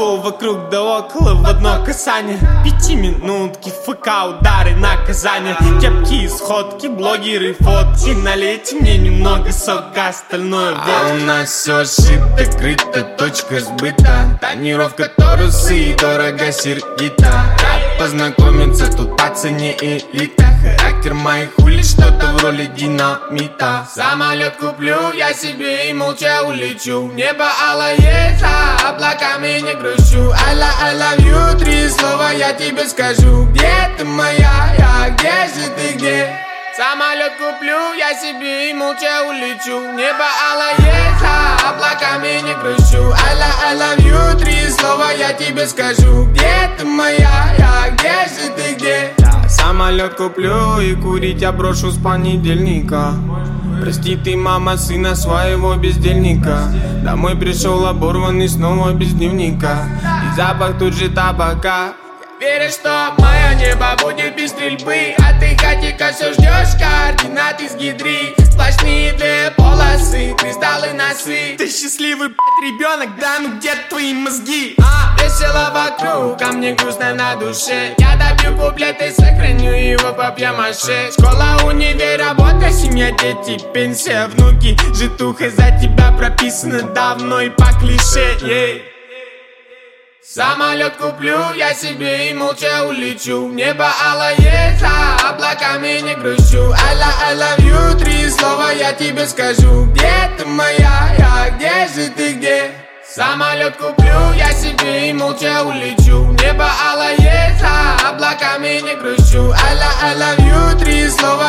Все вокруг да около в одно касание. 5 минутки, ФК, удары, наказания. Кепки, сходки, блогеры, фотки. Налейте мне немного сока, остальное вот. А у нас все шито, крыто, точка сбыта. Тонировка, торусы, дорого, сердито. Рад познакомиться, тут по цене элита. Характер моих хули, что-то в роли динамита. Самолет куплю я себе и молча улечу. Небо алое, за облаками не грущу. I love you, 3 слова я тебе скажу. Где ты моя, где же ты, где? Самолет куплю я себе и молча улечу. Небо алое, за облаками не грущу. I love you, 3 слова я тебе скажу. Где ты моя, где же ты, где? Самолет куплю и курить я брошу с понедельника. Прости ты, мама, сына своего бездельника. Домой пришел оборванный снова без дневника. И запах тут же табака. Веришь, что мое небо будет без стрельбы, а ты, Катика, все ждешь координаты из гидри. Сплошные 2 полосы, кристаллы, носы. Ты счастливый, ребенок, да ну где твои мозги? Весело вокруг, а мне грустно на душе. Я добью куплет и сохраню его папье-маше. Школа, универ, работа, семья, дети, пенсия, внуки. Житуха за тебя прописана давно и по клише. Самолет куплю я себе и молча улечу. Небо алое, за облаками не грущу. I love you, 3 слова я тебе скажу. Где ты моя, где же ты, где? Самолет куплю я себе и молча улечу. Небо алое, за облаками не грущу. I love you, 3 слова